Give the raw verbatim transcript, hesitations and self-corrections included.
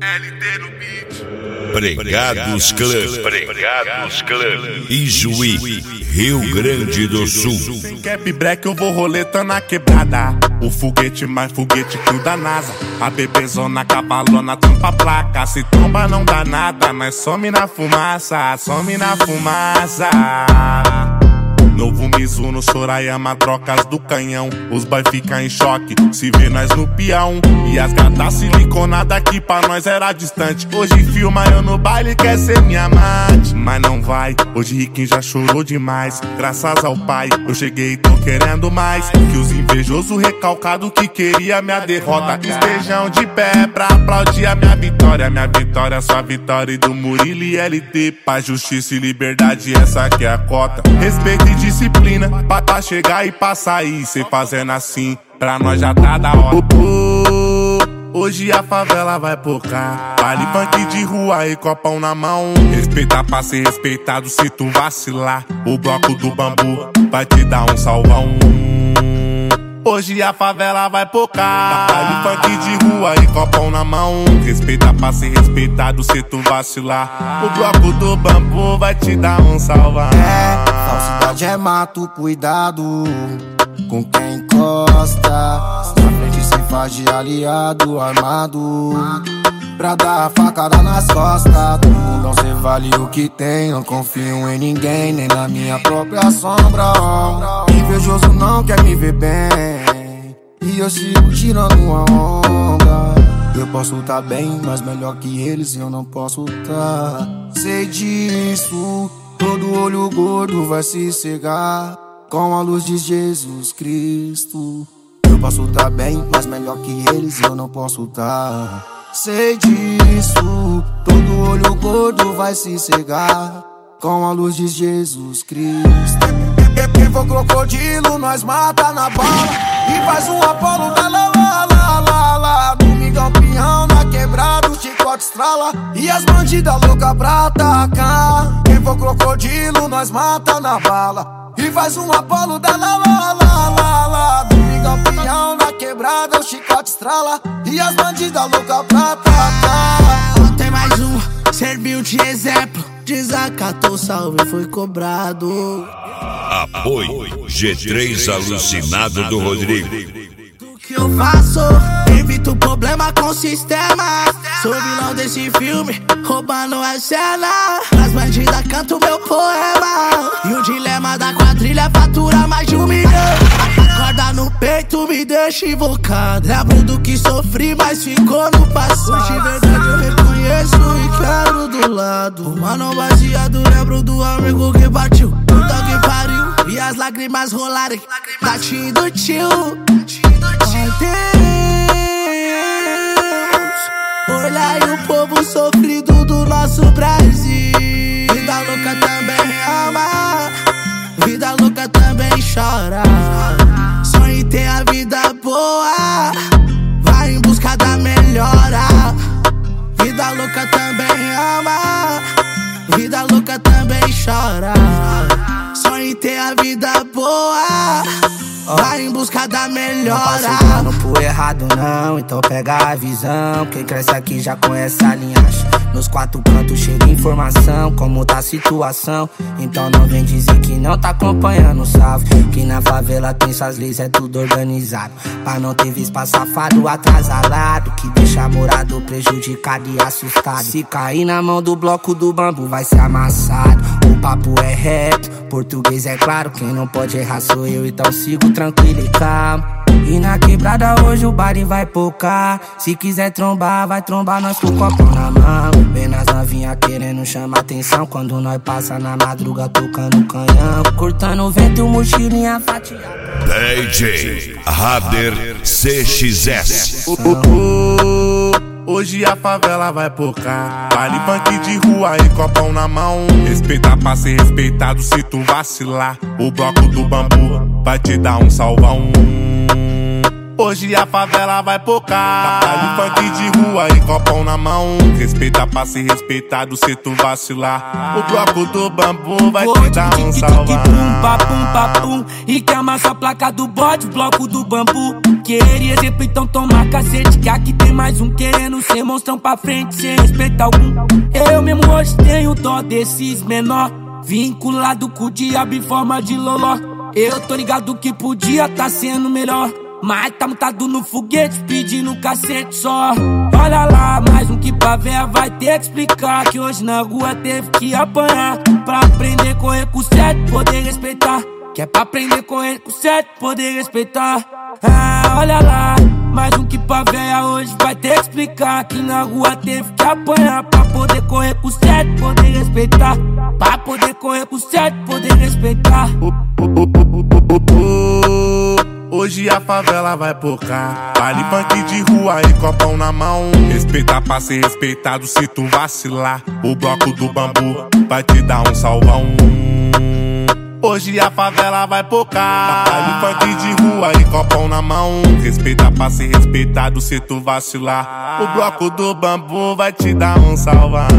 L T no beat. Pregados Clã, Pregados Clã, Ijuí, Rio Grande do Sul. Sem cap black eu vou roletando na quebrada. O foguete mais foguete que o da NASA. A bebezona cavalona tampa a placa. Se tromba não dá nada, mas some na fumaça, some na fumaça. Novo Mizuno, Sorayama, trocas do canhão. Os boy fica em choque, se vê nós no peão. E as gatas siliconadas que pra nós era distante. Hoje filma eu no baile, quer ser minha amante, mas não vai, hoje Riquinho já chorou demais. Graças ao pai, eu cheguei e tô querendo mais. Que os invejosos recalcados que queria minha derrota estejam de pé pra aplaudir a minha vitória. Minha vitória, sua vitória e do Murilo e L T. Paz, justiça e liberdade, essa aqui é a cota. Respeito e disciplina, pra, pra chegar e pra sair. Cê fazendo assim, pra nós já tá da hora. Oh, oh, hoje a favela vai pocar. Baile funk de rua e copão na mão. Respeitar pra ser respeitado, se tu vacilar. O bloco do bambu vai te dar um salvão. Hoje a favela vai pocar. Baile funk de rua e copão na mão. Respeita pra ser respeitado, se tu vacilar. O bloco do bambu vai te dar um salvão. É, falsidade é mato, cuidado com quem encosta. Na frente se faz de aliado armado pra dar a facada nas costas. Não se vale o que tem, não confio em ninguém, nem na minha própria sombra. Invejoso não quer me ver bem, e eu sigo tirando uma onda. Eu posso tá bem, mas melhor que eles eu não posso tá. Sei disso, todo olho gordo vai se cegar com a luz de Jesus Cristo. Eu posso tá bem, mas melhor que eles eu não posso tá. Sei disso, todo olho gordo vai se cegar com a luz de Jesus Cristo. Quem for crocodilo, nós mata na bala e faz um Apolo da lá, lá, lá, lá, lá. Domingão peão na quebrada, o chicote estrala e as bandidas loucas pra atacar. Quem for crocodilo, nós mata na bala e faz um Apolo da lá, lá, lá, lá, lá. Domingão peão na quebrada, o chicote estrala e as bandidas loucas pra atacar. Tem mais um, serviu de exemplo. Desacatou, salve, foi cobrado. Apoio G três Alucinado do Rodrigo. O que eu faço? Evito problema com o sistema. Sou vilão desse filme, roubando a cena. As bandidas cantam meu poema. E o dilema da quadrilha fatura mais de um milhão. A corda no peito me deixa invocado. Lembro do que sofri, mas ficou no passado. De verdade eu reconheço e quero do lado. O mano baseado, lembro do amigo que partiu. Puta que pariu, e as lágrimas rolarem. Latinho do tio. Ai Deus, olha aí o povo sofrido do nosso Brasil. Vida louca também ama, vida louca também chora. Sonha em ter a vida boa, vai em busca da melhora. Vida louca também ama, vida louca também chora. Sonha em ter a vida boa, vai em busca da melhora. Não passo plano pro errado não, então pega a visão. Quem cresce aqui já conhece a linhagem. Nos quatro cantos cheio de informação, como tá a situação. Então não vem dizer que não tá acompanhando, salve. Que na favela tem suas leis, é tudo organizado. Pra não ter vez pra safado atrasalado, que deixa morado prejudicado e assustado. Se cair na mão do bloco do bambu vai ser amassado. O papo é reto, português é claro. Quem não pode errar sou eu, então sigo tranquilo e calmo. E na quebrada hoje o baile vai pocar. Se quiser trombar, vai trombar nós com o copo na mão. Vem nas novinhas querendo chamar atenção quando nós passa na madruga tocando canhão. Cortando o vento, mochilinha fatiada. D J Rader C X S. Oh, oh, oh, hoje a favela vai pocar. Baile funk de rua e copão na mão. Respeitar pra ser respeitado, se tu vacilar. O bloco do bambu vai te dar um salvão. Hoje a favela vai pocar. Baile funk de rua e copão na mão. Respeita pra ser respeitado se tu vacilar. O bloco do bambu vai te dar um salvão. Pum, papum, papum. E que amassa a placa do bode, bloco do bambu. Querer exemplo, então toma cacete. Que aqui tem mais um querendo ser monstrão pra frente sem respeito algum. Eu mesmo hoje tenho dó desses menor, vinculado com o diabo em forma de loló. Eu tô ligado que podia tá sendo melhor, mas tá montado no foguete pedindo cacete só. Olha lá, mais um que pra véia vai ter que explicar. Que hoje na rua teve que apanhar pra aprender a correr com o certo, poder respeitar. Que é pra aprender a correr com o certo, poder respeitar. Ah, olha lá, mais um que pra véia hoje vai ter que explicar. Que na rua teve que apanhar pra poder correr com o certo, poder respeitar. Pra poder correr com o certo, poder respeitar. Hoje a favela vai pocar. Baile funk de rua e copão na mão. Respeitar pra ser respeitado se tu vacilar. O bloco do bambu vai te dar um salvão. Hoje a favela vai pocar. Baile funk de rua e copão na mão. Respeita pra ser respeitado se tu vacilar. O bloco do bambu vai te dar um salvão.